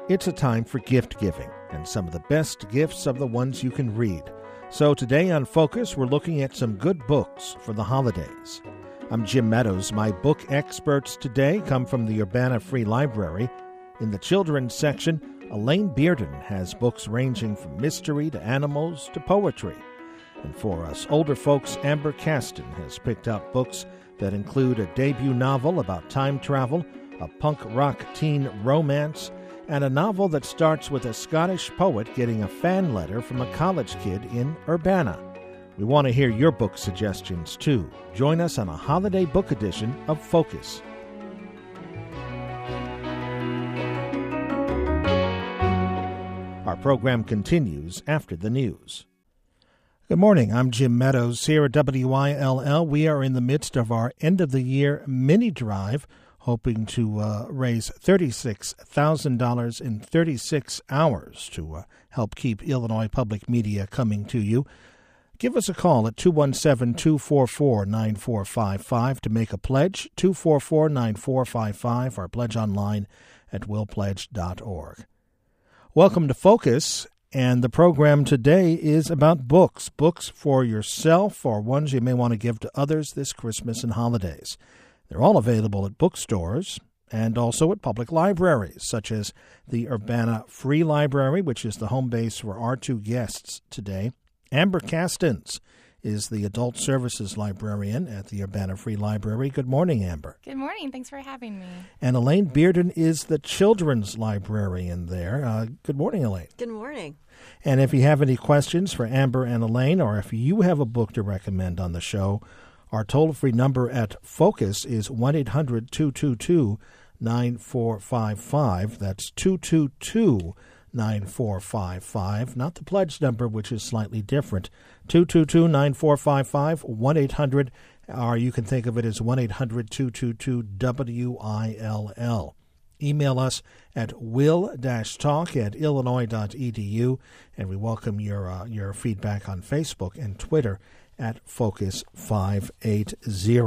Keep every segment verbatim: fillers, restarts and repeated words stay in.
It's a time for gift giving, and some of the best gifts are the ones you can read. So today on Focus, we're looking at some good books for the holidays. I'm Jim Meadows. My book experts today come from the Urbana Free Library. In the children's section, Elaine Bearden has books ranging from mystery to animals to poetry. And for us older folks, Amber Caston has picked out books that include a debut novel about time travel, a punk rock teen romance, and a novel that starts with a Scottish poet getting a fan letter from a college kid in Urbana. We want to hear your book suggestions, too. Join us on a holiday book edition of Focus. Our program continues after the news. Good morning. I'm Jim Meadows here at W I L L. We are in the midst of our end-of-the-year mini drive, hoping to uh, raise thirty-six thousand dollars in thirty-six hours to uh, help keep Illinois public media coming to you. Give us a call at two one seven, two four four, nine four five five to make a pledge, two four four, nine four five five, or pledge online at will pledge dot org. Welcome to Focus, and the program today is about books, books for yourself or ones you may want to give to others this Christmas and holidays. They're all available at bookstores and also at public libraries, such as the Urbana Free Library, which is the home base for our two guests today. Amber Castens is the Adult Services Librarian at the Urbana Free Library. Good morning, Amber. Good morning. Thanks for having me. And Elaine Bearden is the Children's Librarian there. Uh, good morning, Elaine. Good morning. And if you have any questions for Amber and Elaine, or if you have a book to recommend on the show, our toll-free number at Focus is one eight hundred, two two two, nine four five five. That's two two two, nine four five five. Not the pledge number, which is slightly different. two two two, nine four five five, one eight hundred, or you can think of it as one eight hundred, two two two, W I L L. Email us at will-talk at illinois dot e d u, and we welcome your uh, your feedback on Facebook and Twitter at Focus five eighty.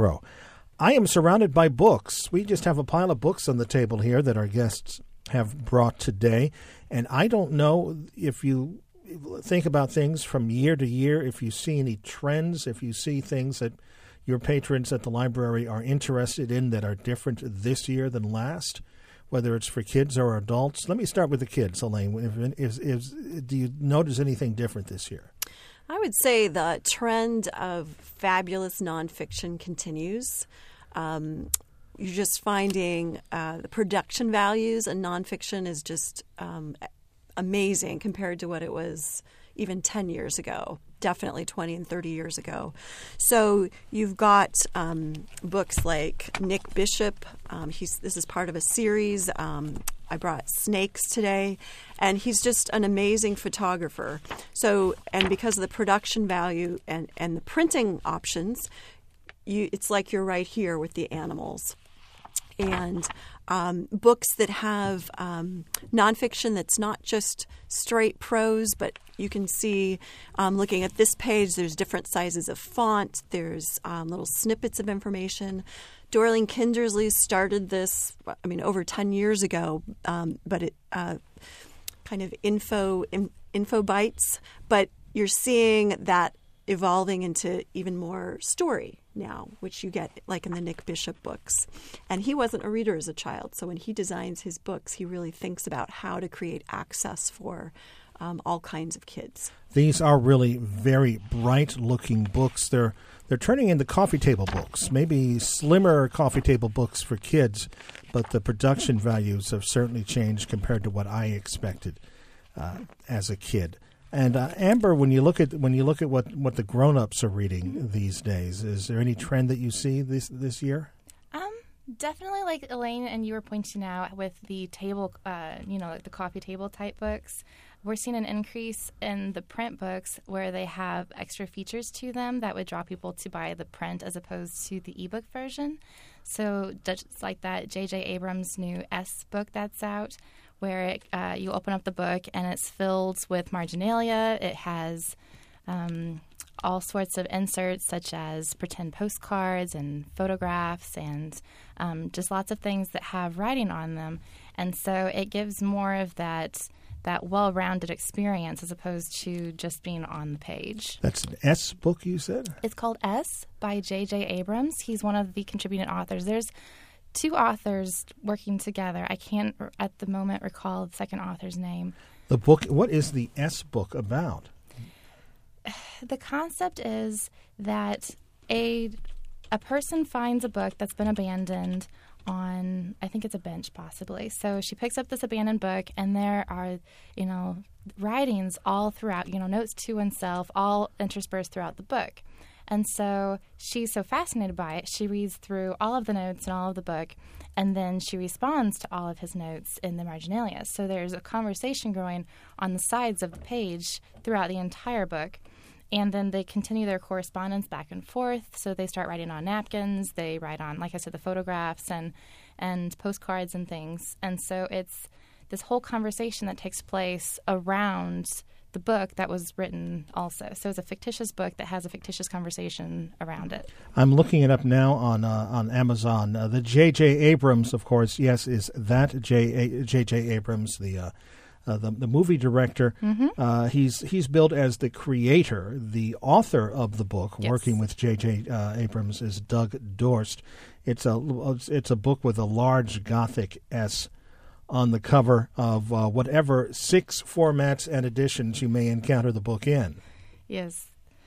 I am surrounded by books. We just have a pile of books on the table here that our guests have brought today, and I don't know if you think about things from year to year, if you see any trends, if you see things that your patrons at the library are interested in that are different this year than last, whether it's for kids or adults. Let me start with the kids, Elaine. If, if, if, do you notice anything different this year? I would say the trend of fabulous nonfiction continues. Um, you're just finding uh, the production values in nonfiction is just um, amazing compared to what it was even ten years ago, definitely twenty and thirty years ago. So you've got um, books like Nick Bishop. Um, he's this is part of a series. Um, I brought Snakes today, and he's just an amazing photographer. So, and because of the production value and, and the printing options, you it's like you're right here with the animals. And um, books that have um, nonfiction that's not just straight prose, but you can see, um, looking at this page, there's different sizes of font. There's um, little snippets of information. Dorling Kindersley started this, I mean, over ten years ago, um, but it uh, kind of info in, info bites. But you're seeing that evolving into even more story now, which you get like in the Nick Bishop books. And he wasn't a reader as a child, so when he designs his books, he really thinks about how to create access for um, all kinds of kids. These are really very bright-looking books. They're they're turning into coffee table books, maybe slimmer coffee table books for kids, but the production values have certainly changed compared to what I expected uh, as a kid. And uh, Amber, when you look at when you look at what, what the grown-ups are reading these days, is there any trend that you see this this year? Um, definitely, like Elaine and you were pointing out with the table, uh, you know, like the coffee table type books. We're seeing an increase in the print books where they have extra features to them that would draw people to buy the print as opposed to the ebook version. So just like that J J Abrams' new S book that's out, where it, uh, you open up the book and it's filled with marginalia. It has um, all sorts of inserts such as pretend postcards and photographs and um, just lots of things that have writing on them. And so it gives more of that that well-rounded experience as opposed to just being on the page. That's an S book, you said? It's called S by J J Abrams. He's one of the contributing authors. There's two authors working together. I can't, at the moment, recall the second author's name. The book, what is the S book about? The concept is that a a person finds a book that's been abandoned on, I think it's a bench possibly. So she picks up this abandoned book, and there are, you know, writings all throughout, you know, notes to oneself, all interspersed throughout the book. And so she's so fascinated by it, she reads through all of the notes and all of the book, and then she responds to all of his notes in the marginalia. So there's a conversation going on the sides of the page throughout the entire book. And then they continue their correspondence back and forth. So they start writing on napkins. They write on, like I said, the photographs and and postcards and things. And so it's this whole conversation that takes place around the book that was written also. So it's a fictitious book that has a fictitious conversation around it. I'm looking it up now on uh, on Amazon. Uh, the J J Abrams, of course, yes, is that J. J. J. Abrams, the uh, uh, the, the movie director. Mm-hmm. Uh, he's he's billed as the creator. The author of the book, Yes. working with J J. Uh, Abrams, is Doug Dorst. It's a it's a book with a large Gothic S on the cover of uh, whatever six formats and editions you may encounter the book in. Yes.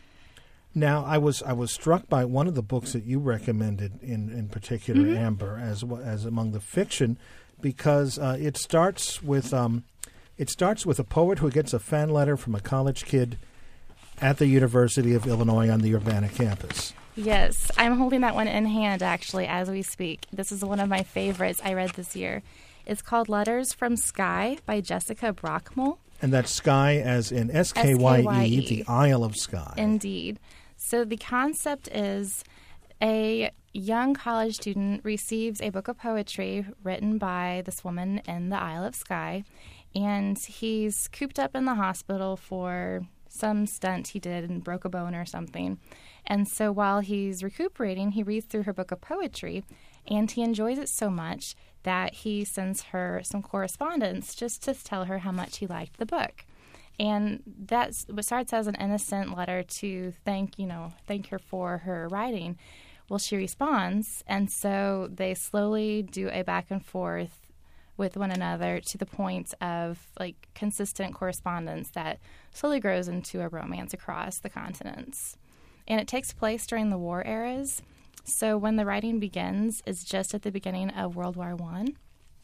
Now, I was I was struck by one of the books that you recommended in, in particular, Mm-hmm. Amber, as as among the fiction, because uh, it starts with um, it starts with a poet who gets a fan letter from a college kid at the University of Illinois on the Urbana campus. Yes, I'm holding that one in hand, actually, as we speak. This is one of my favorites I read this year. It's called Letters from Skye by Jessica Brockmull. And that's Skye as in S K Y E, S K Y E. the Isle of Skye. Indeed. So the concept is a young college student receives a book of poetry written by this woman in the Isle of Skye, and he's cooped up in the hospital for some stunt he did and broke a bone or something. And so while he's recuperating, he reads through her book of poetry, and he enjoys it so much that he sends her some correspondence just to tell her how much he liked the book. And that's what starts as an innocent letter to thank, you know, thank her for her writing. Well, she responds, and so they slowly do a back and forth with one another to the point of like consistent correspondence that slowly grows into a romance across the continents. And it takes place during the war eras. So when the writing begins is just at the beginning of World War One.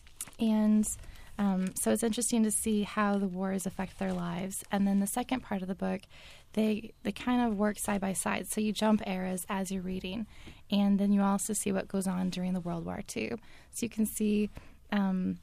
And um, so it's interesting to see how the wars affect their lives. And then the second part of the book, they they kind of work side by side. So you jump eras as you're reading. And then you also see what goes on during the World War Two. So you can see um,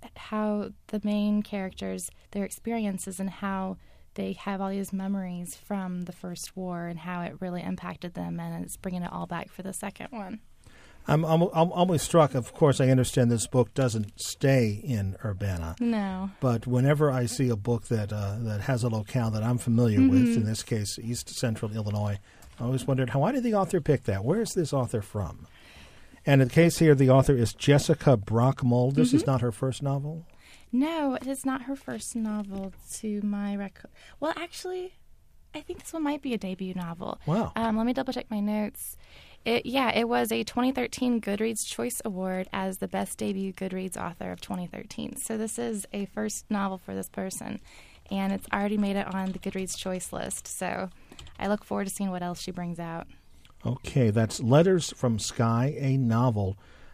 how the main characters, their experiences and how they have all these memories from the first war and how it really impacted them, and it's bringing it all back for the second one. I'm, I'm, I'm always struck, of course, I understand this book doesn't stay in Urbana. No. But whenever I see a book that uh, that has a locale that I'm familiar Mm-hmm. with, in this case, East Central Illinois, I always wondered, how, why did the author pick that? Where is this author from? And in the case here, the author is Jessica Brockmull. This Mm-hmm. is not her first novel? No, it is not her first novel to my record. Well, actually, I think this one might be a debut novel. Wow. Um, let me double check my notes. It, yeah, it was a twenty thirteen Goodreads Choice Award as the best debut Goodreads author of twenty thirteen. So this is a first novel for this person, and it's already made it on the Goodreads Choice list. So I look forward to seeing what else she brings out. Okay, that's Letters from Skye, a novel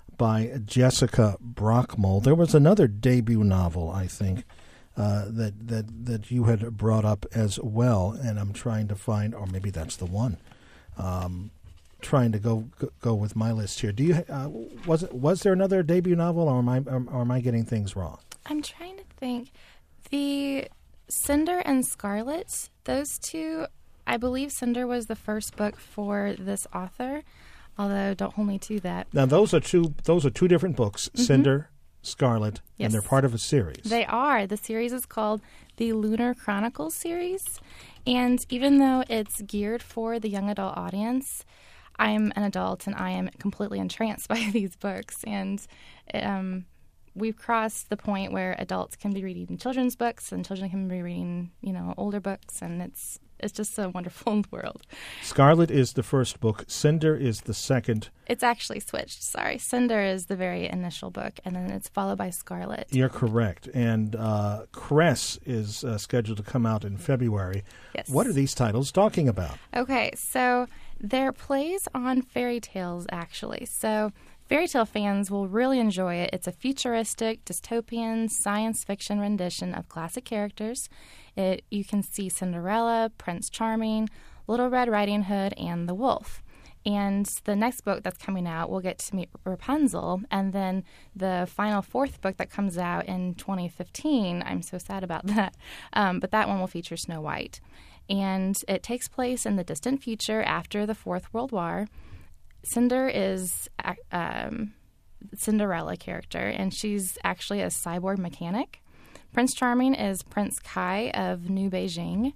by Jessica Brockmull. There was another debut novel, I think, uh, that, that that you had brought up as well, and I'm trying to find, or maybe that's the one. Um, trying to go, go go with my list here. Do you uh, was it was there another debut novel, or am I or, or am I getting things wrong? I'm trying to think. The Cinder and Scarlet, those two, I believe Cinder was the first book for this author, although don't hold me to that. Now those are two those are two different books, Mm-hmm. Cinder, Scarlet, Yes. and they're part of a series. They are. The series is called the Lunar Chronicles series. And even though it's geared for the young adult audience, I'm an adult and I am completely entranced by these books. And um, we've crossed the point where adults can be reading children's books and children can be reading, you know, older books, and it's it's just a wonderful world. Scarlet is the first book. Cinder is the second. It's actually switched. Sorry. Cinder is the very initial book, and then it's followed by Scarlet. You're correct. And uh, Cress is uh, scheduled to come out in February. Yes. What are these titles talking about? Okay, so they're plays on fairy tales, actually. So fairy tale fans will really enjoy it. It's a futuristic, dystopian, science fiction rendition of classic characters. It, you can see Cinderella, Prince Charming, Little Red Riding Hood, and the Wolf. And the next book that's coming out, we'll get to meet Rapunzel. And then the final fourth book that comes out in twenty fifteen, I'm so sad about that, um, but that one will feature Snow White. And it takes place in the distant future after the Fourth World War. Cinder is um, Cinderella character, and she's actually a cyborg mechanic. Prince Charming is Prince Kai of New Beijing.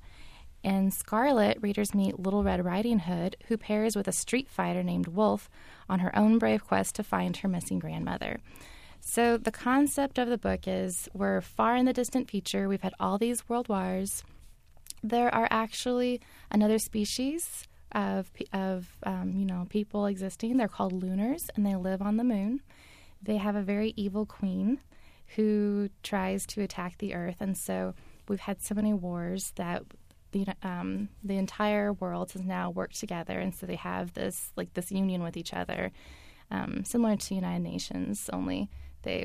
In Scarlet, readers meet Little Red Riding Hood, who pairs with a street fighter named Wolf on her own brave quest to find her missing grandmother. So the concept of the book is we're far in the distant future. We've had all these world wars. There are actually another species of, of um, you know, people existing. They're called Lunars, and they live on the moon. They have a very evil queen who tries to attack the Earth, and so we've had so many wars that the um, the entire world has now worked together, and so they have this like this union with each other, um, similar to United Nations. Only they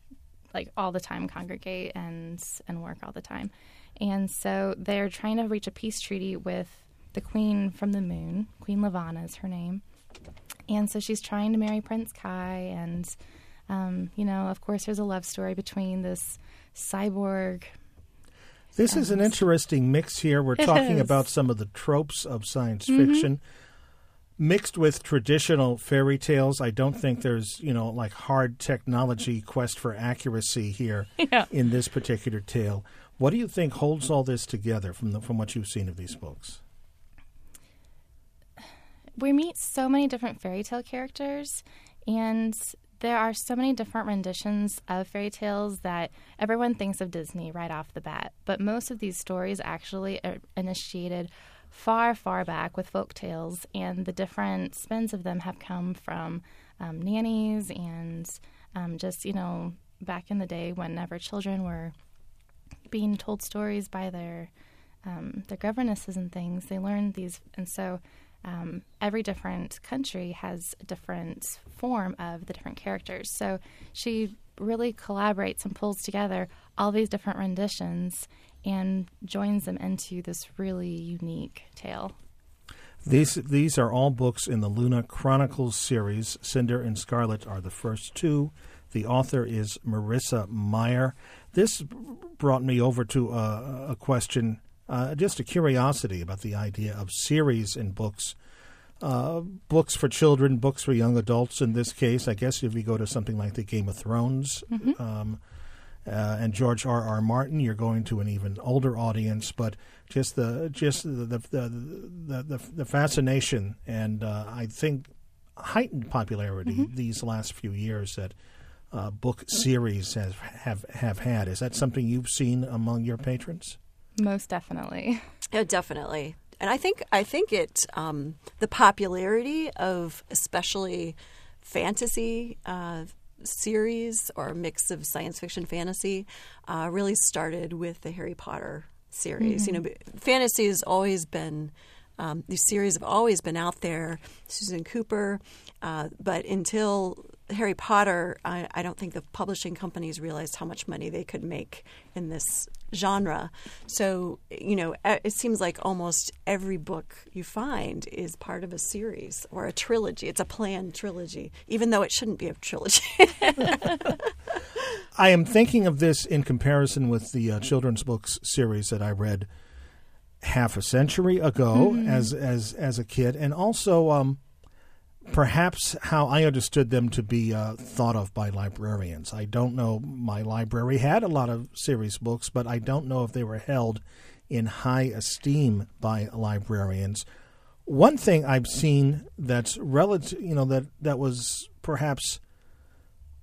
like all the time congregate and and work all the time, and so they're trying to reach a peace treaty with the Queen from the Moon. Queen Levana is her name, and so she's trying to marry Prince Kai and. Um, you know, of course, there's a love story between this cyborg. This is an interesting mix here. We're talking is. about some of the tropes of science Mm-hmm. fiction mixed with traditional fairy tales. I don't think there's, you know, like hard technology quest for accuracy here Yeah. in this particular tale. What do you think holds all this together from the, from what you've seen of these books? We meet so many different fairy tale characters, and there are so many different renditions of fairy tales that everyone thinks of Disney right off the bat. But most of these stories actually are initiated far, far back with folk tales, and the different spins of them have come from um, nannies and um, just, you know, back in the day whenever children were being told stories by their um, their governesses and things, they learned these. And so Um, every different country has a different form of the different characters. So she really collaborates and pulls together all these different renditions and joins them into this really unique tale. These these are all books in the Luna Chronicles series. Cinder and Scarlet are the first two. The author is Marissa Meyer. This brought me over to a, a question. Uh, just a curiosity about the idea of series in books. Uh, books for children, books for young adults in this case. I guess if you go to something like the Game of Thrones Mm-hmm. um, uh, and George R. R. Martin, you're going to an even older audience. But just the just the the the, the, the fascination and uh, I think heightened popularity Mm-hmm. these last few years that uh, book series have, have have had. Is that something you've seen among your patrons? Most definitely. Yeah, definitely. And I think I think it um, the popularity of especially fantasy uh, series or a mix of science fiction fantasy uh, really started with the Harry Potter series. Mm-hmm. You know, fantasy has always been um, these series have always been out there. Susan Cooper, uh, but until Harry Potter, I, I don't think the publishing companies realized how much money they could make in this genre. So, you know, it seems like almost every book you find is part of a series or a trilogy. It's a planned trilogy, even though it shouldn't be a trilogy. I am thinking of this in comparison with the uh, children's books series that I read half a century ago mm-hmm. as as as a kid, and also um, perhaps how I understood them to be uh, thought of by librarians. I don't know. My library had a lot of series books, but I don't know if they were held in high esteem by librarians. One thing I've seen that's relative, you know, that that was perhaps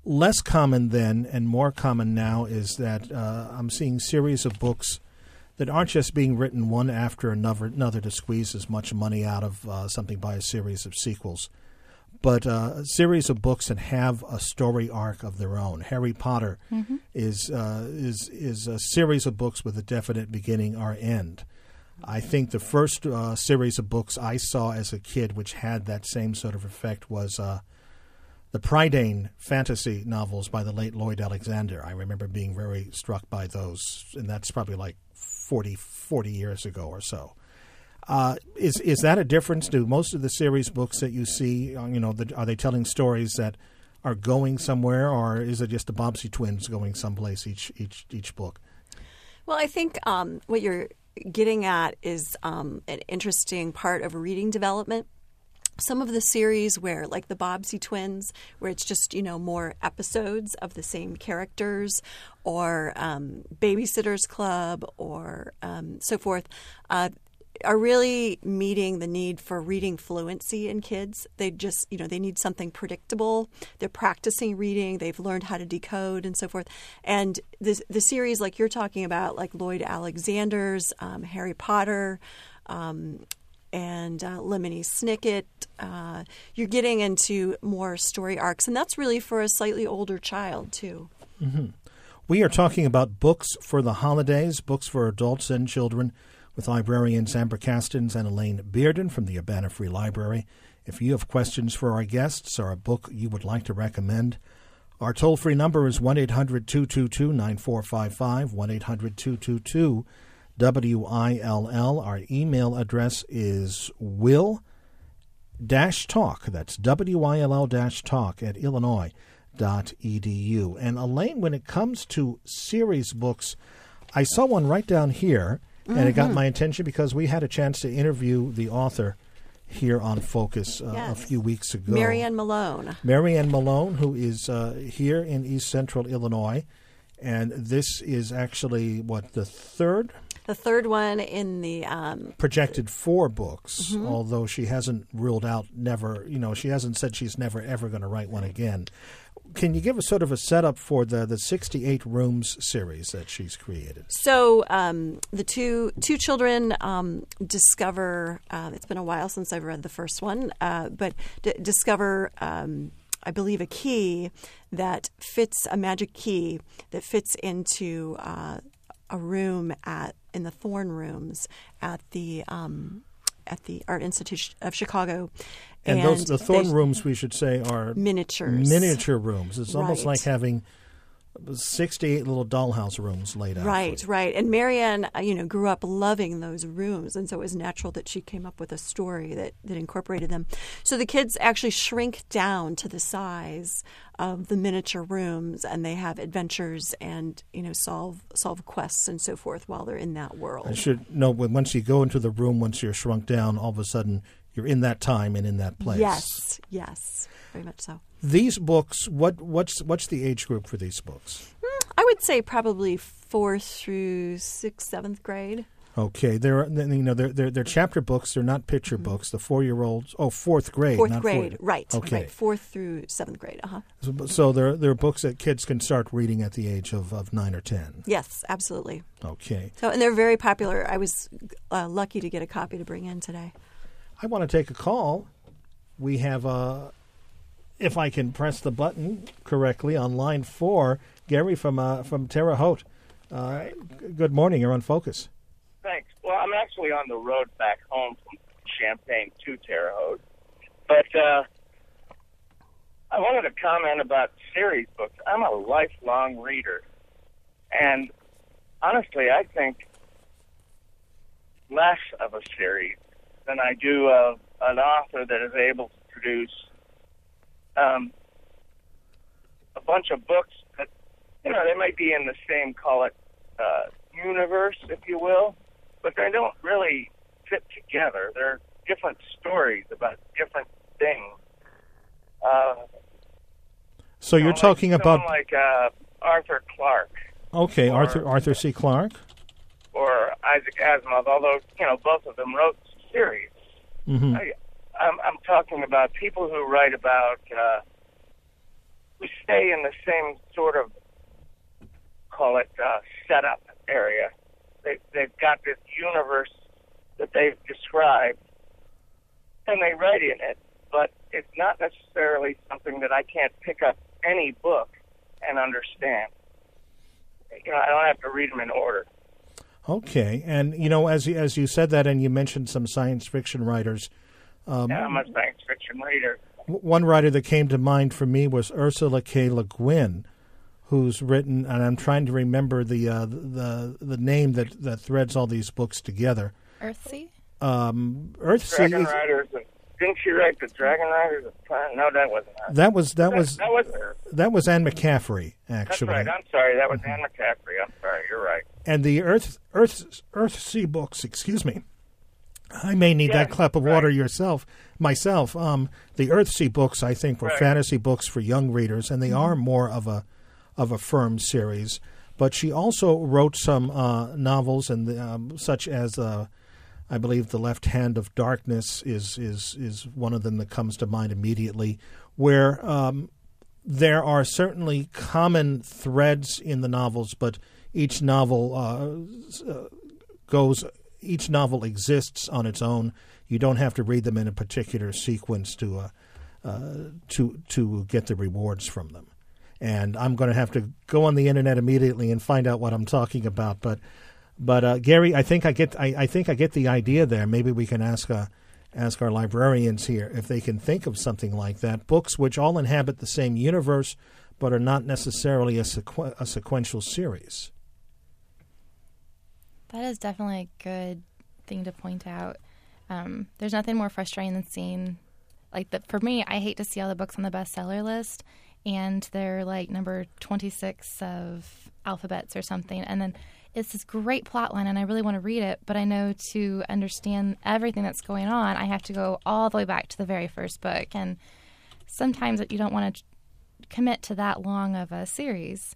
less common then and more common now is that uh, I'm seeing series of books that aren't just being written one after another, another to squeeze as much money out of uh, something by a series of sequels, but uh, a series of books that have a story arc of their own. Harry Potter mm-hmm. is uh, is is a series of books with a definite beginning or end. I think the first uh, series of books I saw as a kid which had that same sort of effect was uh, the Prydain fantasy novels by the late Lloyd Alexander. I remember being very struck by those, and that's probably like forty, forty years ago or so. Uh, is is that a difference? Do most of the series books that you see, you know, the, are they telling stories that are going somewhere, or is it just the Bobbsey twins going someplace each each each book? Well, I think um, what you're getting at is um, an interesting part of reading development. Some of the series where, like the Bobbsey twins, where it's just, you know, more episodes of the same characters, or um, Babysitter's Club, or um, so forth, uh, are really meeting the need for reading fluency in kids. They just, you know, they need something predictable. They're practicing reading. They've learned how to decode and so forth. And the the series like you're talking about, like Lloyd Alexander's um, Harry Potter, um, and uh, Lemony Snicket, uh, you're getting into more story arcs. And that's really for a slightly older child, too. Mm-hmm. We are talking about books for the holidays, books for adults and children, with librarians Amber Castens and Elaine Bearden from the Urbana Free Library. If you have questions for our guests or a book you would like to recommend, our toll-free number is one eight hundred two two two nine four five five, one eight hundred two two two W I L L. Our email address is will dash talk. That's W I L L dash talk at illinois dot e d u. And Elaine, when it comes to series books, I saw one right down here, and mm-hmm. it got my attention because we had a chance to interview the author here on Focus uh, yes. a few weeks ago. Marianne Malone. Marianne Malone, who is uh, here in East Central Illinois. And this is actually, what, the third? The third one in the... Um, projected four books, mm-hmm. although she hasn't ruled out never, you know, she hasn't said she's never, ever going to write one again. Can you give us sort of a setup for the, the sixty-eight Rooms series that she's created? So um, the two two children um, discover, uh, it's been a while since I've read the first one, uh, but d- discover, um, I believe, a key that fits, a magic key that fits into uh, a room at in the Thorn Rooms at the um, at the Art Institute of Chicago. And, and those the Thorn Rooms, we should say, are miniatures. Miniature rooms. It's almost right. like having sixty-eight little dollhouse rooms laid out. Right, right. And Marianne, you know, grew up loving those rooms, and so it was natural that she came up with a story that, that incorporated them. So the kids actually shrink down to the size of the miniature rooms, and they have adventures and, you know, solve solve quests and so forth while they're in that world. I should know, when once you go into the room, once you're shrunk down, all of a sudden you're in that time and in that place. Yes, yes, very much so. These books, what what's what's the age group for these books? I would say probably fourth through sixth, seventh grade. Okay, they're you know they're they're, they're chapter books. They're not picture mm-hmm. books. The four year olds, oh, fourth grade, fourth not grade, four, right? Okay, right, fourth through seventh grade. Uh huh. So, so they're they're books that kids can start reading at the age of, of nine or ten. Yes, absolutely. Okay. So and they're very popular. I was uh, lucky to get a copy to bring in today. I want to take a call. We have, uh, if I can press the button correctly, on line four, Gary from uh, from Terre Haute. Uh, right. g- good morning. You're on Focus. Thanks. Well, I'm actually on the road back home from Champaign to Terre Haute. But uh, I wanted to comment about series books. I'm a lifelong reader. And honestly, I think less of a series than I do of an author that is able to produce um, a bunch of books that, you know, they might be in the same, call it, uh, universe, if you will, but they don't really fit together. They're different stories about different things. Uh, so you're you know, talking like about... like uh, Arthur Clarke. Okay, or, Arthur Arthur C. Clarke. Or Isaac Asimov, although, you know, both of them wrote series. Mm-hmm. I, I'm, I'm talking about people who write about uh, we stay in the same sort of, call it, uh, setup area. They, they've got this universe that they've described, and they write in it, but it's not necessarily something that I can't pick up any book and understand. You know, I don't have to read them in order. Okay, and you know, as you, as you said that, and you mentioned some science fiction writers. Um, yeah, I'm a science fiction reader. One writer that came to mind for me was Ursula K. Le Guin, who's written, and I'm trying to remember the uh, the the name that, that threads all these books together. Earthsea? Um, Earthsea. Dragon Riders. And, didn't she write the Dragon Riders? No, that wasn't her. That was that, that was that wasn't her. That was Anne McCaffrey, actually. That's right. I'm sorry. That was mm-hmm. Anne McCaffrey. I'm sorry. You're right. And the Earth Earth Earthsea books. Excuse me. I may need yeah, that cup of right. water yourself, myself. Um, the Earthsea books, I think, were right. fantasy books for young readers, and they mm-hmm. are more of a of a firm series. But she also wrote some uh, novels, and um, such as, uh, I believe, The Left Hand of Darkness is is is one of them that comes to mind immediately, where um, there are certainly common threads in the novels, but each novel uh, uh, goes. Each novel exists on its own. You don't have to read them in a particular sequence to uh, uh, to to get the rewards from them. And I'm going to have to go on the internet immediately and find out what I'm talking about. But but uh, Gary, I think I get I, I think I get the idea there. Maybe we can ask uh, ask our librarians here if they can think of something like that. Books which all inhabit the same universe, but are not necessarily a, sequ- a sequential series. That is definitely a good thing to point out. Um, there's nothing more frustrating than seeing, like, the, for me, I hate to see all the books on the bestseller list, and they're, like, number twenty-six of alphabets or something, and then it's this great plot line, and I really want to read it, but I know to understand everything that's going on, I have to go all the way back to the very first book, and sometimes you don't want to commit to that long of a series,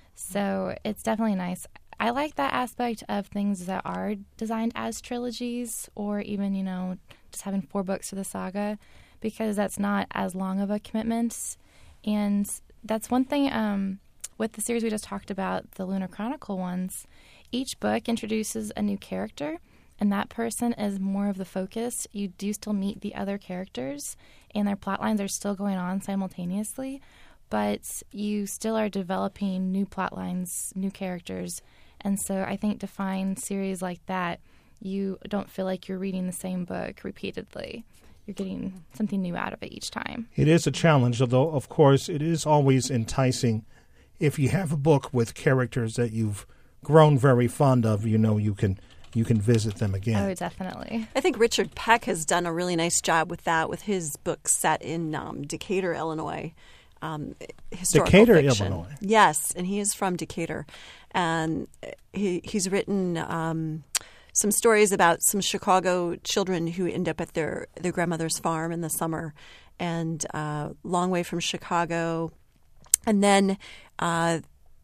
so it's definitely nice. I like that aspect of things that are designed as trilogies, or even, you know, just having four books for the saga, because that's not as long of a commitment. And that's one thing um, with the series we just talked about, the Lunar Chronicle ones. Each book introduces a new character, and that person is more of the focus. You do still meet the other characters, and their plot lines are still going on simultaneously, but you still are developing new plot lines, new characters. And so I think to find series like that, you don't feel like you're reading the same book repeatedly. You're getting something new out of it each time. It is a challenge, although, of course, it is always enticing. If you have a book with characters that you've grown very fond of, you know, you can you can visit them again. Oh, definitely. I think Richard Peck has done a really nice job with that, with his book set in um, Decatur, Illinois. Um, historical Decatur, fiction. Illinois. Yes, and he is from Decatur. And he he's written um, some stories about some Chicago children who end up at their, their grandmother's farm in the summer, and uh, long way from Chicago. And then uh,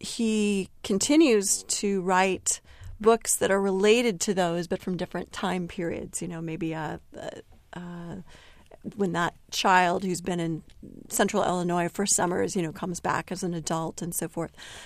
he continues to write books that are related to those, but from different time periods. You know, maybe a, a, a when that child who's been in central Illinois for summers, you know, comes back as an adult and so forth.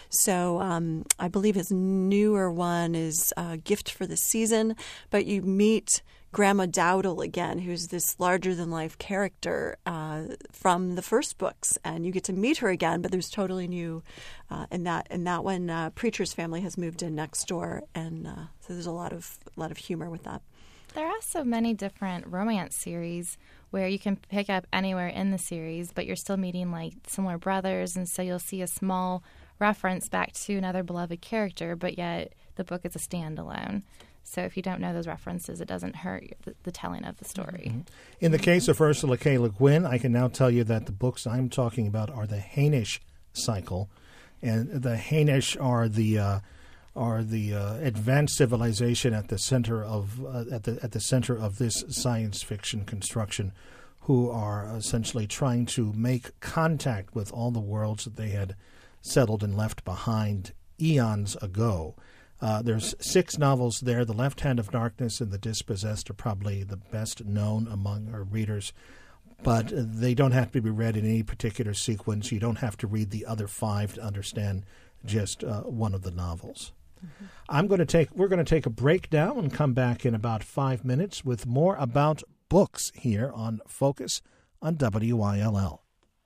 So um, I believe his newer one is uh, Gift for the Season, but you meet Grandma Dowdle again, who's this larger-than-life character uh, from the first books, and you get to meet her again, but there's totally new uh, in that. In that one, uh, Preacher's family has moved in next door, and uh, so there's a lot of a lot of humor with that. There are so many different romance series where you can pick up anywhere in the series, but you're still meeting like similar brothers, and so you'll see a small reference back to another beloved character, but yet the book is a standalone. So if you don't know those references, it doesn't hurt the, the telling of the story. Mm-hmm. In the case of Ursula K. Le Guin, I can now tell you that the books I'm talking about are the Hainish cycle, and the Hainish are the uh, are the uh, advanced civilization at the center of uh, at the at the center of this science fiction construction, who are essentially trying to make contact with all the worlds that they had settled and left behind eons ago. Uh, there's six novels there. The Left Hand of Darkness and The Dispossessed are probably the best known among our readers. but they don't have to be read in any particular sequence. You don't have to read the other five to understand just uh, one of the novels. Mm-hmm. I'm going to take. We're going to take a break now and come back in about five minutes with more about books here on Focus on W I L L.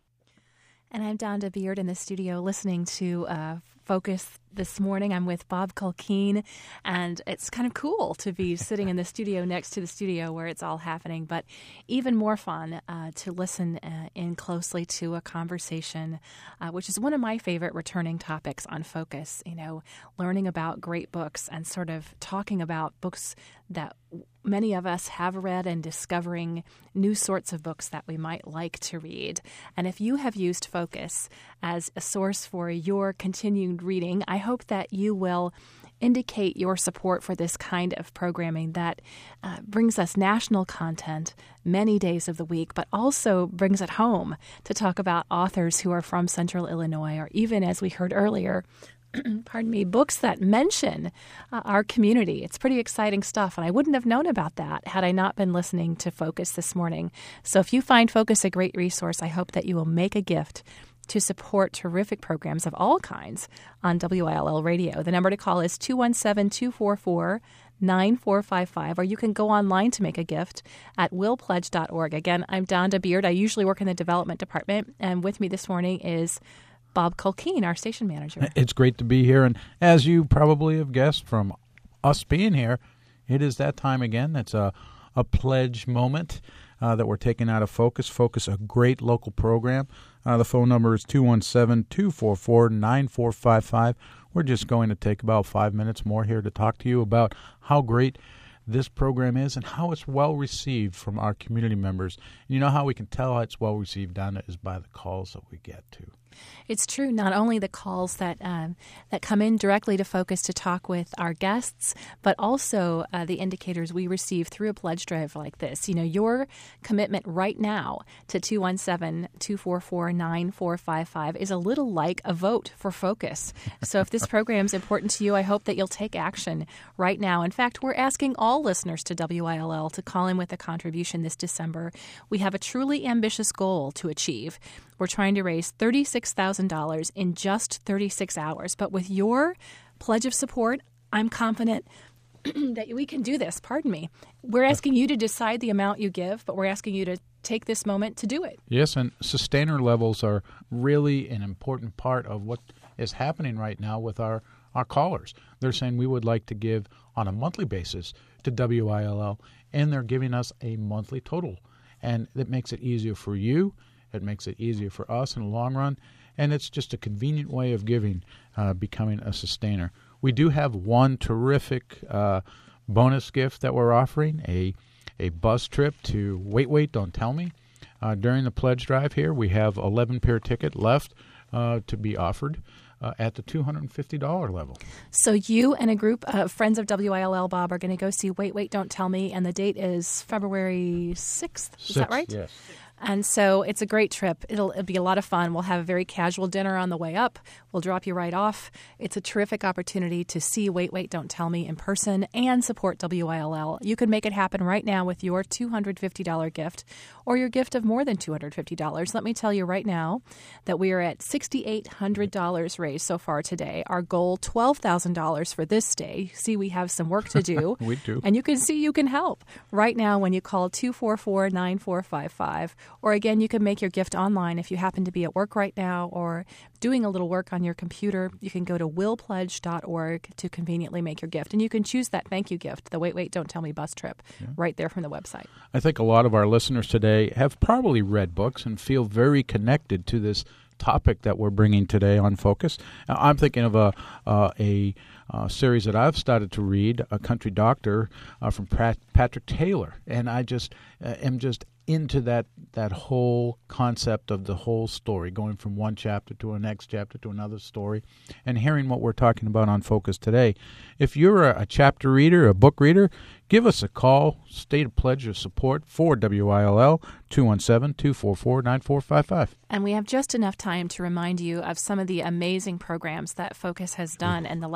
And I'm Donda Beard in the studio listening to uh, Focus this morning. I'm with Bob Culkeen, and it's kind of cool to be sitting in the studio next to the studio where it's all happening, but even more fun uh, to listen uh, in closely to a conversation, uh, which is one of my favorite returning topics on Focus, you know, learning about great books and sort of talking about books that many of us have read and discovering new sorts of books that we might like to read. And if you have used Focus as a source for your continued reading, I hope that you will indicate your support for this kind of programming that uh, brings us national content many days of the week, but also brings it home to talk about authors who are from Central Illinois, or even, as we heard earlier, pardon me, books that mention uh, our community. It's pretty exciting stuff, and I wouldn't have known about that had I not been listening to Focus this morning. So if you find Focus a great resource, I hope that you will make a gift to support terrific programs of all kinds on W I L L Radio. The number to call is two one seven, two four four, nine four five five, or you can go online to make a gift at will pledge dot org. Again, I'm Donda Beard. I usually work in the development department, and with me this morning is Bob Culkeen, our station manager. It's great to be here, and as you probably have guessed from us being here, it is that time again. It's a, a pledge moment uh, that we're taking out of Focus. Focus, a great local program. Uh, the phone number is two one seven, two four four, nine four five five. We're just going to take about five minutes more here to talk to you about how great this program is and how it's well received from our community members. And you know how we can tell how it's well received, Donna, is by the calls that we get to. It's true. Not only the calls that um, that come in directly to Focus to talk with our guests, but also uh, the indicators we receive through a pledge drive like this. You know, your commitment right now to two one seven, two four four, nine four five five is a little like a vote for Focus. So if this program is important to you, I hope that you'll take action right now. In fact, we're asking all listeners to W I L L to call in with a contribution this December. We have a truly ambitious goal to achieve. We're trying to raise thirty-six thousand dollars in just thirty-six hours. But with your pledge of support, I'm confident that we can do this. Pardon me. We're asking you to decide the amount you give, but we're asking you to take this moment to do it. Yes, and sustainer levels are really an important part of what is happening right now with our, our callers. They're saying we would like to give on a monthly basis to W I L L, and they're giving us a monthly total. And that makes it easier for you. It makes it easier for us in the long run, and it's just a convenient way of giving, uh, becoming a sustainer. We do have one terrific uh, bonus gift that we're offering, a a bus trip to Wait, Wait, Don't Tell Me. Uh, during the pledge drive here, we have eleven pair ticket left uh, to be offered uh, at the two hundred fifty dollars level. So you and a group of friends of W I L L, Bob, are going to go see Wait, Wait, Don't Tell Me, and the date is February sixth. Is Six, that right? Yes. And so it's a great trip. It'll, it'll be a lot of fun. We'll have a very casual dinner on the way up. We'll drop you right off. It's a terrific opportunity to see Wait, Wait, Don't Tell Me in person and support W I L L. You can make it happen right now with your two hundred fifty dollars gift or your gift of more than two hundred fifty dollars. Let me tell you right now that we are at six thousand eight hundred dollars raised so far today. Our goal, twelve thousand dollars for this day. See, we have some work to do. We do. And you can see you can help right now when you call two four four, nine four five five. Or again, you can make your gift online if you happen to be at work right now or doing a little work on your computer. You can go to will pledge dot org to conveniently make your gift. And you can choose that thank you gift, the Wait, Wait, Don't Tell Me bus trip, yeah, right there from the website. I think a lot of our listeners today have probably read books and feel very connected to this topic that we're bringing today on Focus. Now, I'm thinking of a uh, a uh, series that I've started to read, A Country Doctor, uh, from Pat- Patrick Taylor, and I just uh, am just into that that whole concept of the whole story, going from one chapter to a next chapter to another story, and hearing what we're talking about on Focus today. If you're a, a chapter reader, a book reader, give us a call, state a pledge of support for W I L L, two one seven, two four four, nine four five five. And we have just enough time to remind you of some of the amazing programs that Focus has done in the last few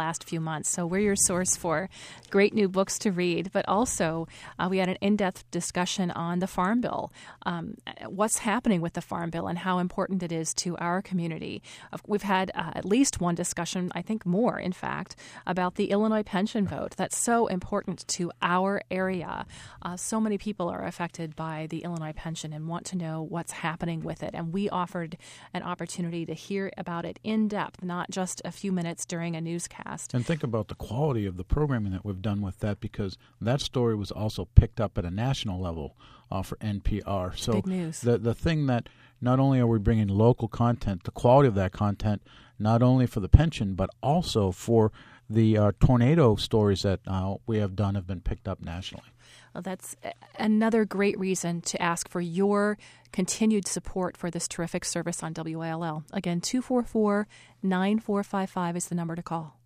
months. So we're your source for great new books to read, but also uh, we had an in-depth discussion on the Farm Bill, um, what's happening with the Farm Bill and how important it is to our community. We've had uh, at least one discussion, I think more, in fact, about the Illinois pension vote. That's so important to our area. Uh, so many people are affected by the Illinois pension and want to know what's happening with it. And we offered an opportunity to hear about it in depth, not just a few minutes during a newscast. And think about the quality of the programming that we've done with that, because that story was also picked up at a national level uh, for N P R. So big news. The, the thing that not only are we bringing local content, the quality of that content, not only for the pension, but also for the uh, tornado stories that uh, we have done have been picked up nationally. Well, that's another great reason to ask for your continued support for this terrific service on W I L L. Again, two four four, nine four five five is the number to call.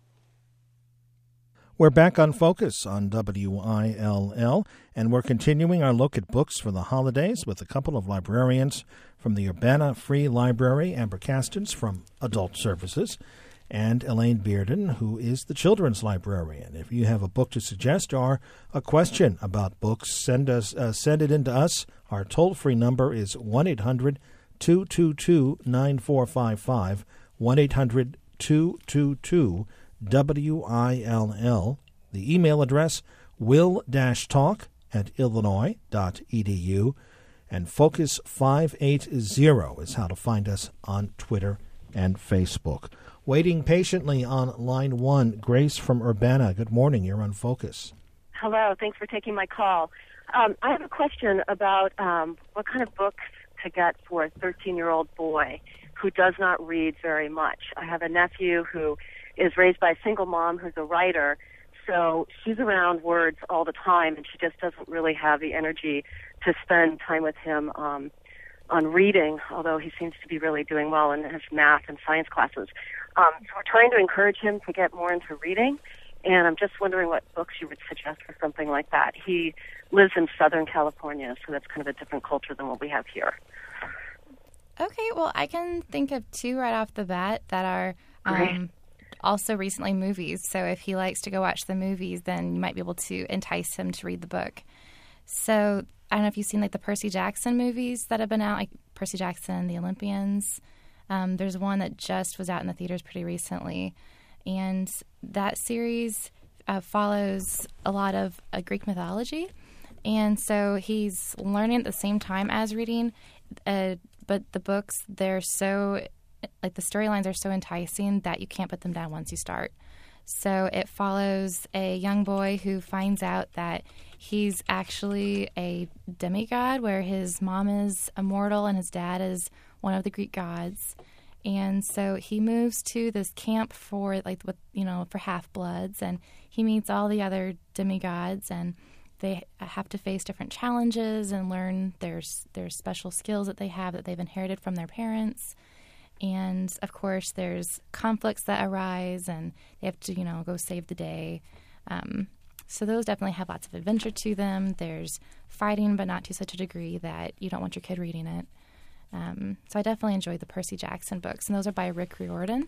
We're back on Focus on W I L L, and we're continuing our look at books for the holidays with a couple of librarians from the Urbana Free Library, Amber Castens from Adult Services, and Elaine Bearden, who is the children's librarian. If you have a book to suggest or a question about books, send us uh, send it in to us. Our toll-free number is one eight hundred two two two nine four five five, one eight hundred two two two W I L L. The email address, will-talk at illinois dot e d u, and Focus five eighty is how to find us on Twitter and Facebook. Waiting patiently on line one, Grace from Urbana. Good morning. You're on Focus. Hello. Thanks for taking my call. Um, I have a question about um, what kind of books to get for a thirteen-year-old boy who does not read very much. I have a nephew who is raised by a single mom who's a writer, so she's around words all the time, and she just doesn't really have the energy to spend time with him um, on reading, although he seems to be really doing well in his math and science classes. Um, so we're trying to encourage him to get more into reading, and I'm just wondering what books you would suggest for something like that. He lives in Southern California, so that's kind of a different culture than what we have here. Okay, well, I can think of two right off the bat that are um, also recently movies. So if he likes to go watch the movies, then you might be able to entice him to read the book. So I don't know if you've seen like the Percy Jackson movies that have been out, like Percy Jackson, The Olympians. Um, there's one that just was out in the theaters pretty recently. And that series uh, follows a lot of uh, Greek mythology. And so he's learning at the same time as reading. Uh, but the books, they're so, like the storylines are so enticing that you can't put them down once you start. So it follows a young boy who finds out that he's actually a demigod, where his mom is immortal and his dad is one of the Greek gods. And so he moves to this camp for, like, with, you know, for half-bloods, and he meets all the other demigods, and they have to face different challenges and learn their, their special skills that they have that they've inherited from their parents. And, of course, there's conflicts that arise, and they have to, you know, go save the day. Um, so those definitely have lots of adventure to them. There's fighting, but not to such a degree that you don't want your kid reading it. Um, so I definitely enjoyed the Percy Jackson books, and those are by Rick Riordan.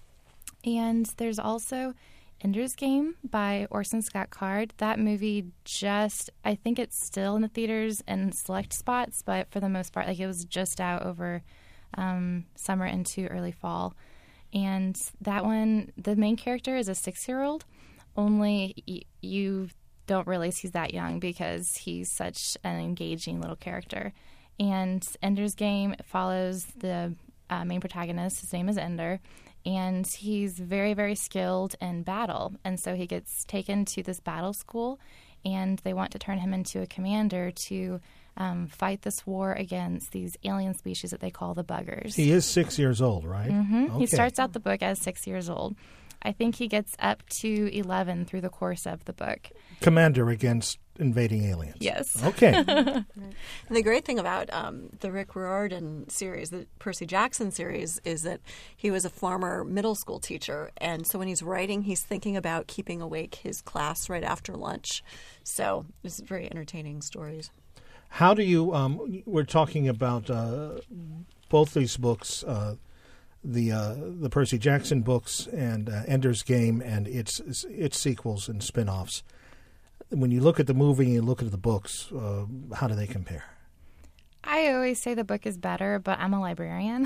And there's also Ender's Game by Orson Scott Card. That movie just, I think it's still in the theaters in select spots, but for the most part, like, it was just out over um, summer into early fall. And that one, the main character is a six-year-old, only y- you don't realize he's that young because he's such an engaging little character. And Ender's Game follows the uh, main protagonist. His name is Ender, and he's very, very skilled in battle. And so he gets taken to this battle school, and they want to turn him into a commander to um, fight this war against these alien species that they call the buggers. He is six years old, right? Mm-hmm. Okay. He starts out the book as six years old. I think he gets up to eleven through the course of the book. Commander against invading aliens. Yes. Okay. And the great thing about um, the Rick Riordan series, the Percy Jackson series, is that he was a former middle school teacher. And so when he's writing, he's thinking about keeping awake his class right after lunch. So it's very entertaining stories. How do you, um, we're talking about uh, both these books, uh, the uh, the Percy Jackson books and uh, Ender's Game and its its sequels and spin-offs. When you look at the movie and you look at the books, uh, how do they compare? I always say the book is better, but I'm a librarian.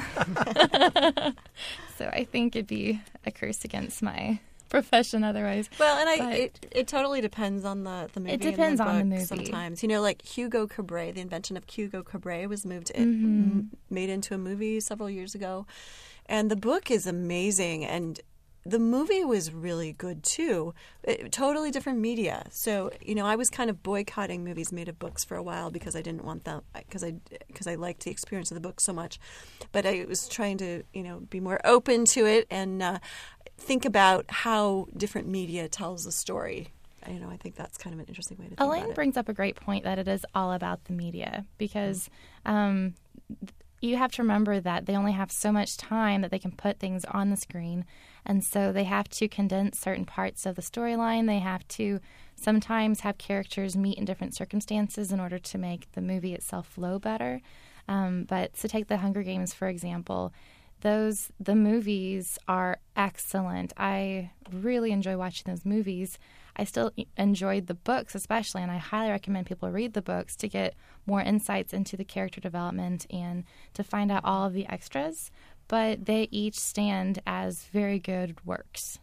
So I think it'd be a curse against my profession otherwise. Well, and I But it, it totally depends on the, the movie. It depends and the on the book movie. Sometimes, you know, like Hugo Cabret, the invention of Hugo Cabret was moved, it, Mm-hmm. m- made into a movie several years ago, and the book is amazing, and the movie was really good too. It, totally different media. So, you know, I was kind of boycotting movies made of books for a while because I didn't want them because I because I liked the experience of the book so much. But I was trying to, you know, be more open to it and uh, think about how different media tells a story. You know, I think that's kind of an interesting way to think Elaine about it. brings up a great point that it is all about the media because um, you have to remember that they only have so much time that they can put things on the screen. And so they have to condense certain parts of the storyline. They have to sometimes have characters meet in different circumstances in order to make the movie itself flow better. Um, but to take the Hunger Games, for example, those the movies are excellent. I really enjoy watching those movies. I still enjoyed the books especially, and I highly recommend people read the books to get more insights into the character development and to find out all of the extras. But they each stand as very good works.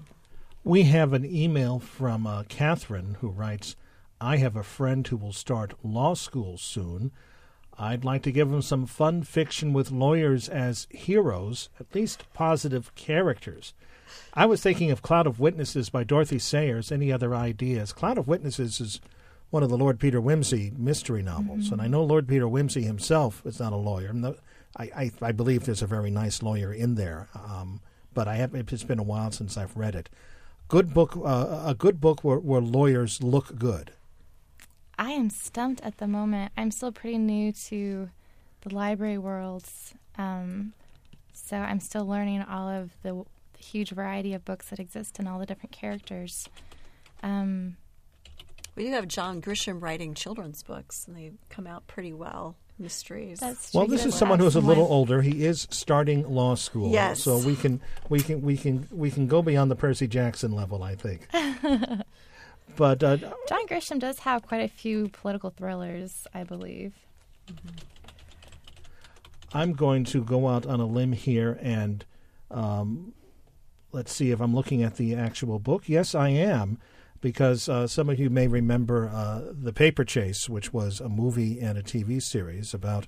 We have an email from uh, Catherine who writes, I have a friend who will start law school soon. I'd like to give him some fun fiction with lawyers as heroes, at least positive characters. I was thinking of Cloud of Witnesses by Dorothy Sayers. Any other ideas? Cloud of Witnesses is one of the Lord Peter Wimsey mystery novels, Mm-hmm. and I know Lord Peter Wimsey himself is not a lawyer. I, I, I believe there's a very nice lawyer in there, um, but I have, it's been a while since I've read it. Good book, uh, a good book where, where lawyers look good. I am stumped at the moment. I'm still pretty new to the library worlds, um, so I'm still learning all of the huge variety of books that exist and all the different characters. Um, We do have John Grisham writing children's books, and they come out pretty well. Mysteries. that's Well, true. this is That's someone who's a little excellent. older. He is starting law school, Yes. so we can we can we can we can go beyond the Percy Jackson level, I think. But uh, John Grisham does have quite a few political thrillers, I believe. I'm going to go out on a limb here and um, let's see if I'm looking at the actual book. Yes, I am, because uh, some of you may remember uh, The Paper Chase, which was a movie and a T V series about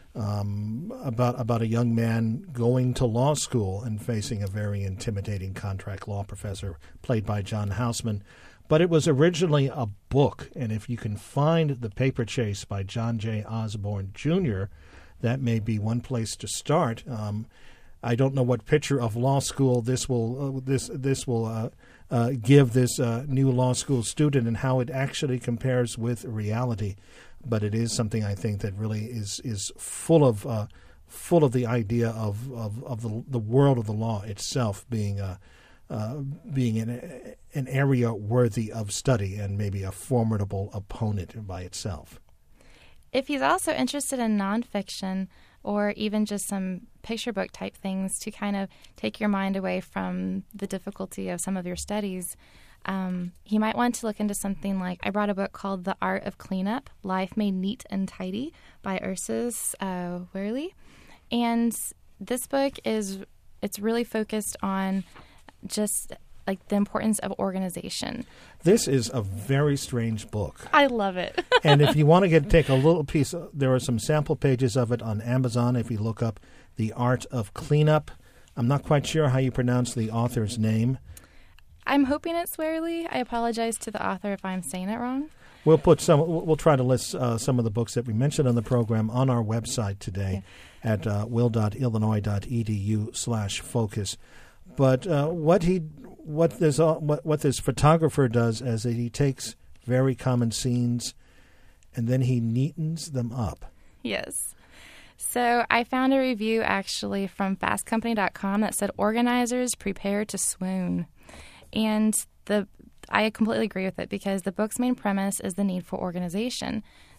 um, about about a young man going to law school and facing a very intimidating contract law professor played by John Houseman. But it was originally a book, and if you can find The Paper Chase by John J. Osborne Junior, that may be one place to start. Um, I don't know what picture of law school this will uh, this this will uh, uh, give this uh, new law school student and how it actually compares with reality. But it is something I think that really is is full of uh, full of the idea of of, of the the world of the law itself being a uh, being an an area worthy of study and maybe a formidable opponent by itself. If he's also interested in nonfiction or even just some picture book type things to kind of take your mind away from the difficulty of some of your studies, um, he might want to look into something like, I brought a book called The Art of Cleanup, Life Made Neat and Tidy by Ursus uh, Wehrli. And this book is, it's really focused on just like the importance of organization. This is a very strange book. I love it. And if you want to get take a little piece, there are some sample pages of it on Amazon. If you look up The Art of Cleanup, I'm not quite sure how you pronounce the author's name. I'm hoping it's Wehrli. I apologize to the author if I'm saying it wrong. We'll put some. We'll try to list uh, some of the books that we mentioned on the program on our website today yeah. at uh, will.illinois.edu slash focus. But uh, what he, what this, uh, what what this photographer does is that he takes very common scenes, and then he neatens them up. Yes. So I found a review actually from fast company dot com that said organizers prepare to swoon, and the I completely agree with it because the book's main premise is the need for organization.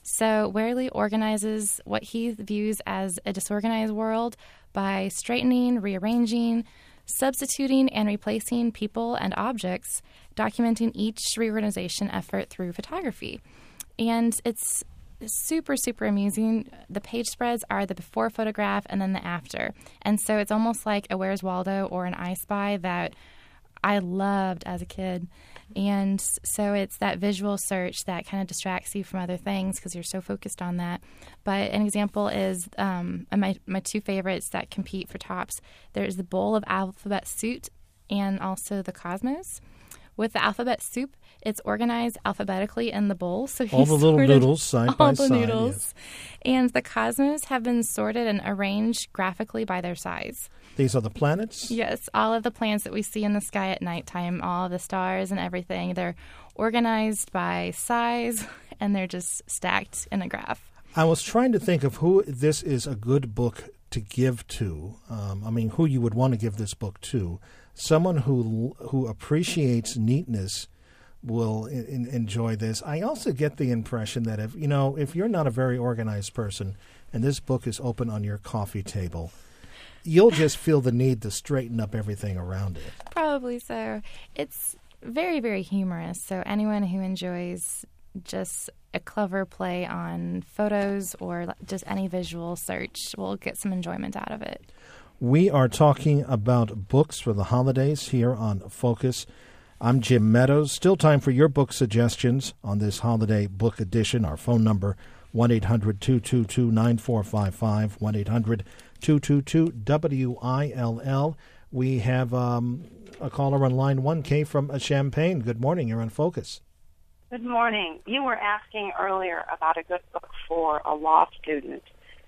So Wehrle organizes what he views as a disorganized world by straightening, rearranging, substituting, and replacing people and objects, documenting each reorganization effort through photography. And it's super, super amusing. The page spreads are the before photograph and then the after. And so it's almost like a Where's Waldo or an I Spy that I loved as a kid. And so it's that visual search that kind of distracts you from other things because you're so focused on that. But an example is um, my, my two favorites that compete for tops. There's the bowl of alphabet soup and also the cosmos. With the alphabet soup, it's organized alphabetically in the bowl. So all the little noodles side all by the side. Noodles. Yes. And the cosmos have been sorted and arranged graphically by their size. These are the planets? Yes, all of the planets that we see in the sky at nighttime, all of the stars and everything. They're organized by size, and they're just stacked in a graph. I was trying to think of who this is a good book to give to. Um, I mean, who you would want to give this book to. Someone who who appreciates neatness will in, in, enjoy this. I also get the impression that if you know if you're not a very organized person and this book is open on your coffee table, you'll just feel the need to straighten up everything around it. Probably so. It's very, very humorous. So anyone who enjoys just a clever play on photos or just any visual search will get some enjoyment out of it. We are talking about books for the holidays here on Focus. I'm Jim Meadows. Still time for your book suggestions on this holiday book edition. Our phone number, one eight hundred two two two nine four five five, one eight hundred two two two W I L L. We have um, a caller on line one, Kay from Champaign. Good morning. You're on Focus. Good morning. You were asking earlier about a good book for a law student.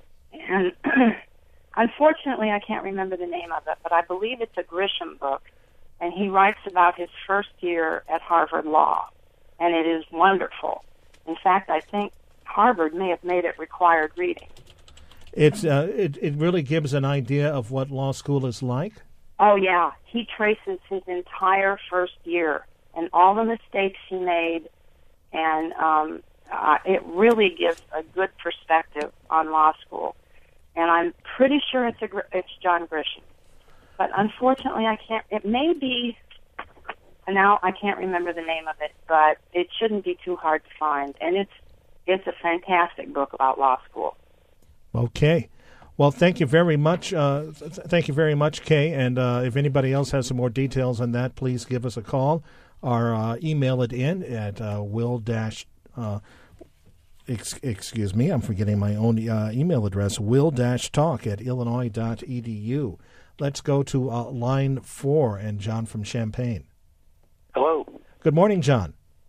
And unfortunately, I can't remember the name of it, but I believe it's a Grisham book. And he writes about his first year at Harvard Law. And it is wonderful. In fact, I think Harvard may have made it required reading. It's uh, it, it really gives an idea of what law school is like? Oh, yeah. He traces his entire first year and all the mistakes he made. And um, uh, it really gives a good perspective on law school. And I'm pretty sure it's a, it's John Grisham. But unfortunately, I can't. It may be, now I can't remember the name of it, but it shouldn't be too hard to find. And it's it's a fantastic book about law school. Okay. Well, thank you very much. Uh, th- thank you very much, Kay. And uh, if anybody else has some more details on that, please give us a call or uh, email it in at uh, will dash. Uh, ex- excuse me, I'm forgetting my own uh, email address. will dash talk at illinois dot e d u. Let's go to uh, line four and John from Champaign. Hello. Good morning, John.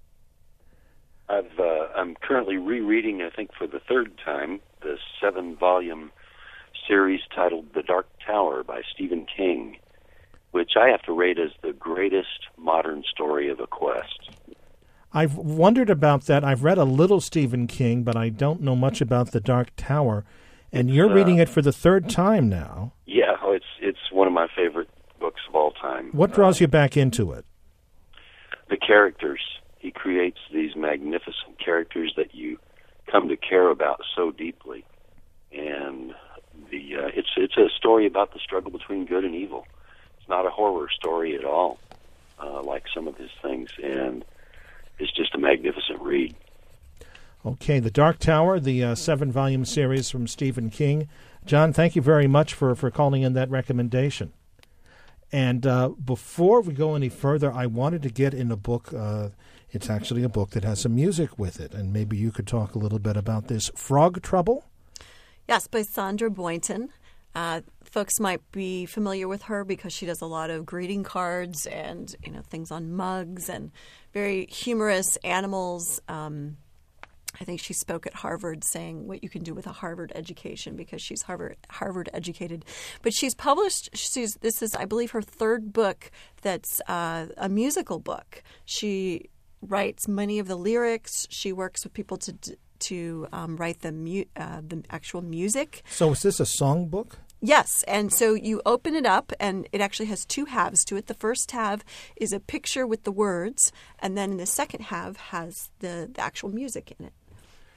I've uh, I'm currently rereading, I think for the third time, the seven-volume series titled The Dark Tower by Stephen King, which I have to rate as the greatest modern story of a quest. I've wondered about that. I've read a little Stephen King, but I don't know much about The Dark Tower. And you're uh, reading it for the third time now. Yeah, oh, it's it's one of my favorite books of all time. What draws uh, you back into it? The characters. He creates these magnificent characters that you come to care about so deeply. And the uh, it's it's a story about the struggle between good and evil. It's not a horror story at all, uh, like some of his things. And it's just a magnificent read. Okay, The Dark Tower, the uh, seven-volume series from Stephen King. John, thank you very much for, for calling in that recommendation. And uh, before we go any further, I wanted to get in a book. Uh, it's actually a book that has some music with it, and maybe you could talk a little bit about this. Frog Trouble? Yes, by Sandra Boynton. Uh, folks might be familiar with her because she does a lot of greeting cards and you know things on mugs and very humorous animals. Um I think she spoke at Harvard saying what you can do with a Harvard education because she's Harvard Harvard educated. But she's published, she's, this is, I believe, her third book that's uh, a musical book. She writes many of the lyrics. She works with people to to um, write the, mu- uh, the actual music. So is this a song book? Yes, and so you open it up, and it actually has two halves to it. The first half is a picture with the words, and then the second half has the, the actual music in it.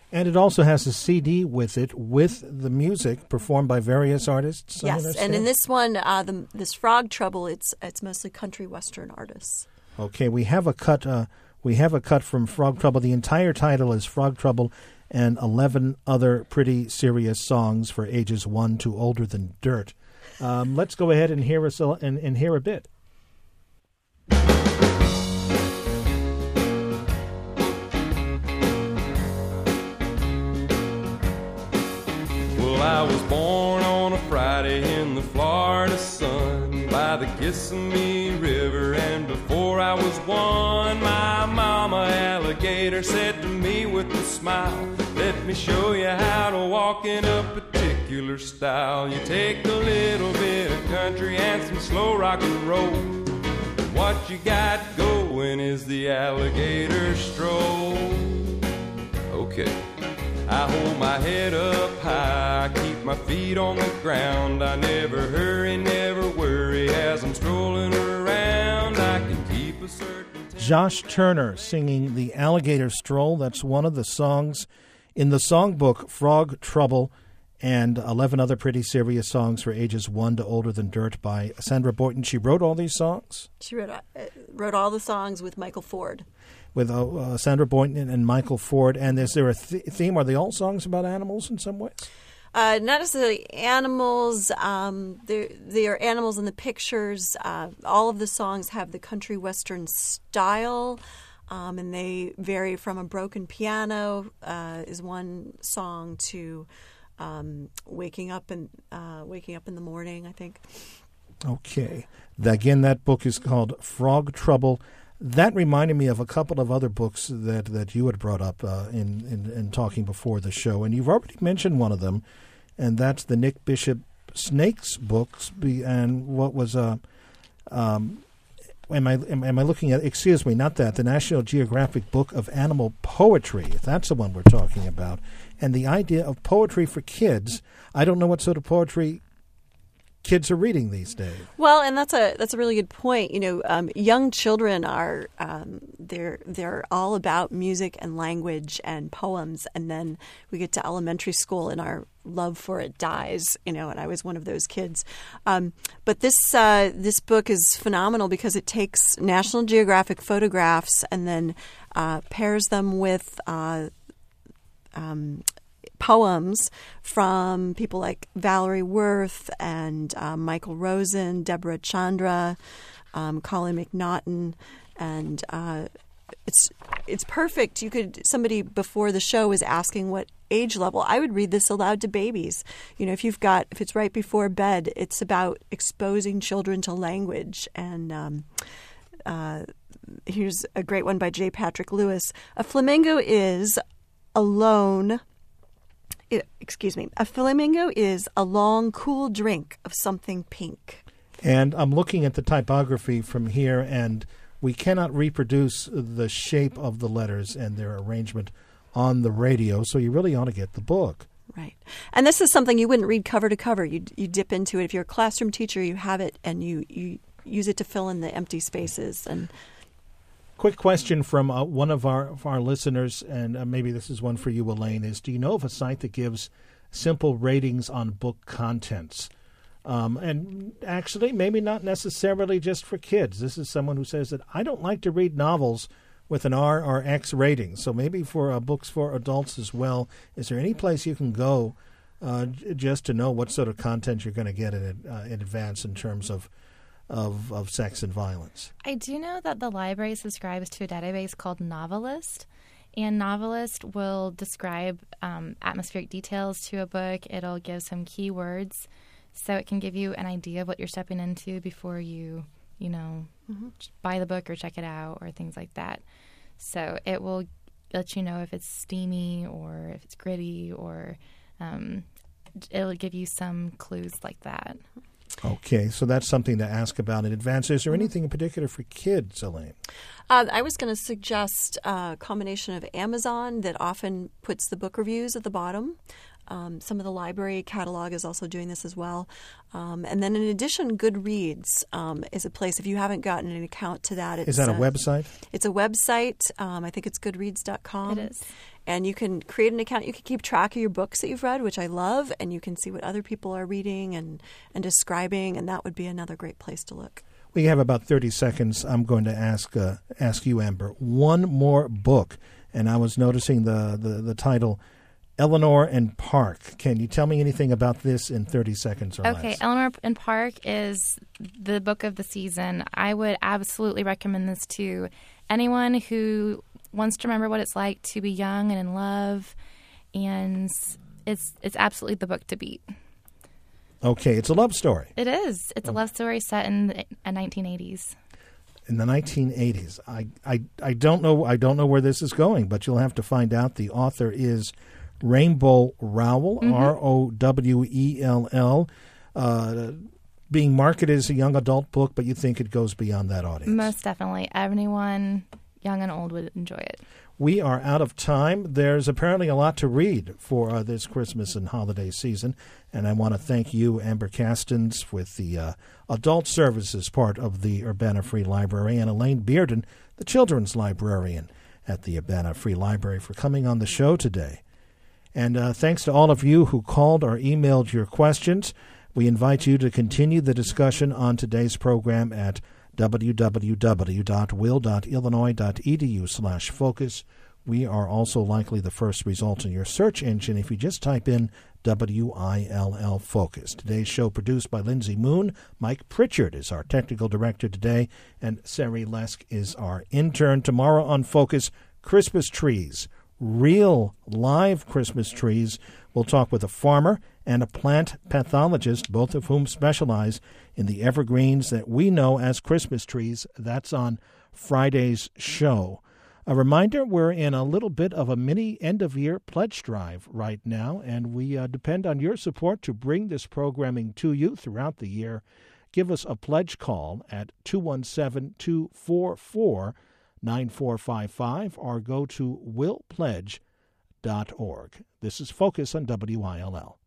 And it also has a C D with it, with the music performed by various artists. I Yes, understand? and in this one, uh, the, this Frog Trouble, it's it's mostly country western artists. Okay, we have a cut. Uh, we have a cut from Frog Trouble. The entire title is Frog Trouble and eleven other pretty serious songs for ages one to older than dirt. Um, let's go ahead and hear us and, and hear a bit. Well, I was born on a Friday in the Florida sun by the Kissimmee River, and before I was one, my mama alligator said to me with a smile, let me show you how to walk in a particular style. You take a little bit of country and some slow rock and roll. What you got going is the alligator stroll. Okay. I hold my head up high, I keep my feet on the ground. I never hurry, never worry as I'm strolling around. I can keep a certain... Josh Turner singing The Alligator Stroll. That's one of the songs in the songbook Frog Trouble and eleven other pretty serious songs for ages one to older than dirt by Sandra Boynton. She wrote all these songs? She wrote, uh, wrote all the songs with Michael Ford. With uh, uh, Sandra Boynton and Michael Ford. And is there a th- theme? Are they all songs about animals in some ways? Uh, not necessarily animals. Um, they are animals in the pictures. Uh, all of the songs have the country western style, um, and they vary from a broken piano uh, is one song to um, waking up and uh, waking up in the morning, I think. Okay. Again, that book is called Frog Trouble. That reminded me of a couple of other books that, that you had brought up uh, in, in, in talking before the show, and you've already mentioned one of them, and that's the Nick Bishop Snakes books. And what was uh, um, am I am, am I looking at? Excuse me, not that the National Geographic Book of Animal Poetry. That's the one we're talking about, and the idea of poetry for kids. I don't know what sort of poetry kids are reading these days. Well, and that's a that's a really good point. You know, um, young children are um, they're they're all about music and language and poems, and then we get to elementary school and our love for it dies. You know, and I was one of those kids. Um, but this uh, this book is phenomenal because it takes National Geographic photographs and then uh, pairs them with Uh, um, poems from people like Valerie Worth and uh, Michael Rosen, Deborah Chandra, um, Colin McNaughton, and uh, it's it's perfect. You could somebody before the show was asking what age level. I would read this aloud to babies. You know, if you've got if it's right before bed, it's about exposing children to language. And um, uh, here's a great one by J. Patrick Lewis. A flamingo is alone. It, excuse me. A flamingo is a long, cool drink of something pink. And I'm looking at the typography from here, and we cannot reproduce the shape of the letters and their arrangement on the radio, so you really ought to get the book. Right. And this is something you wouldn't read cover to cover. You you dip into it. If you're a classroom teacher, you have it, and you, you use it to fill in the empty spaces. And quick question from uh, one of our of our listeners, and uh, maybe this is one for you, Elaine, is do you know of a site that gives simple ratings on book contents? Um, and actually, maybe not necessarily just for kids. This is someone who says that I don't like to read novels with an R or X rating, so maybe for uh, books for adults as well. Is there any place you can go uh, j- just to know what sort of content you're going to get in, uh, in advance in terms of Of, of sex and violence? I do know that the library subscribes to a database called Novelist, and Novelist will describe um, atmospheric details to a book. It'll give some keywords, so it can give you an idea of what you're stepping into before you, you know, mm-hmm. buy the book or check it out or things like that. So it will let you know if it's steamy or if it's gritty, or um, it'll give you some clues like that. Okay, so that's something to ask about in advance. Is there anything in particular for kids, Elaine? Uh, I was going to suggest a combination of Amazon that often puts the book reviews at the bottom. Um, some of the library catalog is also doing this as well. Um, and then in addition, Goodreads um, is a place, if you haven't gotten an account to that. It's, is that a uh, website? It's a website. Um, I think it's goodreads dot com. It is. And you can create an account. You can keep track of your books that you've read, which I love, and you can see what other people are reading and, and describing, and that would be another great place to look. We have about thirty seconds. I'm going to ask uh, ask you, Amber, one more book. And I was noticing the, the, the title, Eleanor and Park. Can you tell me anything about this in thirty seconds or less? Okay, Eleanor and Park is the book of the season. I would absolutely recommend this to anyone who wants to remember what it's like to be young and in love, and it's it's absolutely the book to beat. Okay, it's a love story. It is. It's a love story set in the nineteen eighties. In the nineteen eighties. I, I, I don't know I don't know where this is going, but you'll have to find out. The author is Rainbow Rowell, Mm-hmm. R O W E L L, uh, being marketed as a young adult book, but you think it goes beyond that audience. Most definitely. Everyone, young and old, would enjoy it. We are out of time. There's apparently a lot to read for uh, this Christmas and holiday season, and I want to thank you, Amber Castens, with the uh, Adult Services part of the Urbana Free Library, and Elaine Bearden, the Children's Librarian at the Urbana Free Library, for coming on the show today. And uh, thanks to all of you who called or emailed your questions. We invite you to continue the discussion on today's program at w w w dot will dot illinois dot e d u slash focus. We are also likely the first result in your search engine if you just type in W I L L Focus. Today's show produced by Lindsay Moon. Mike Pritchard is our technical director today, and Sari Lesk is our intern. Tomorrow on Focus, Christmas trees, real live Christmas trees. We'll talk with a farmer and a plant pathologist, both of whom specialize in the evergreens that we know as Christmas trees. That's on Friday's show. A reminder, we're in a little bit of a mini end-of-year pledge drive right now, and we uh, depend on your support to bring this programming to you throughout the year. Give us a pledge call at two one seven, two four four, nine four five five or go to will pledge dot org. This is Focus on W I L L.